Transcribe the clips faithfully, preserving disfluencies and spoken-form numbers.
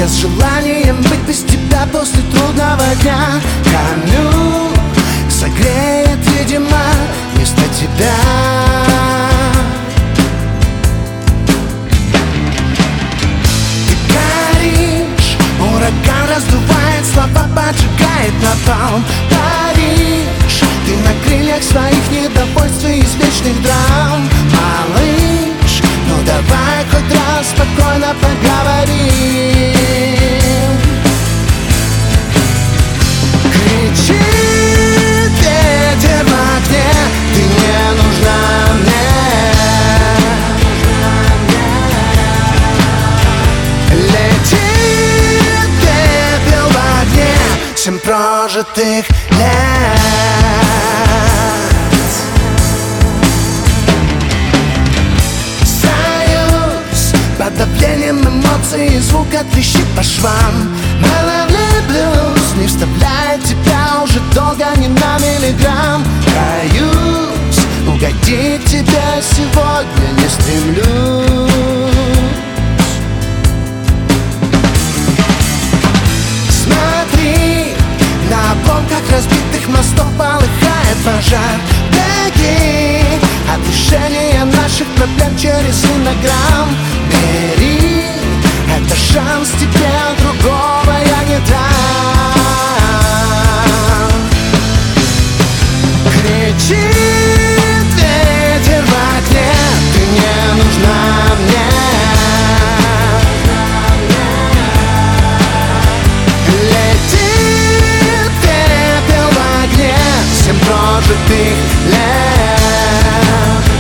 с желанием быть без тебя после трудного дня. Камню согреет, видимо, вместо тебя. Ураган раздувает слова, поджигает напалм. Паришь, ты на крыльях своих недовольств и извечных драм. Малыш, ну давай хоть раз спокойно поговорим. Кричит ветер в окне, ты не нужна мне. Лети семь прожитых лет. Союз под давлением эмоций и звука трещит по швам. Меловый блюз не вставляет тебя уже долго ни на миллиграмм. Каюсь, угодить тебе сегодня не стремлюсь. На обломках разбитых мостов полыхает пожар. Беги от решения наших проблем через инограмм. Бери, это шанс тебе, другого я не дам. Кричит ветер в окне, ты не нужна мне. Прожитых лет.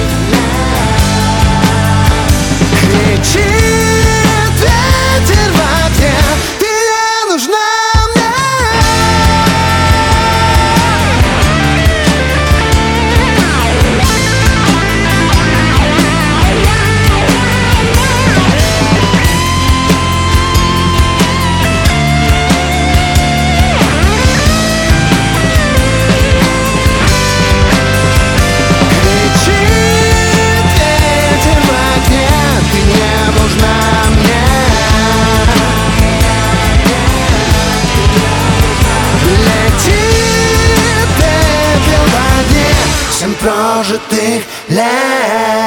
Кричит ветер в окне, ты не нужна мне. Прожитых лет.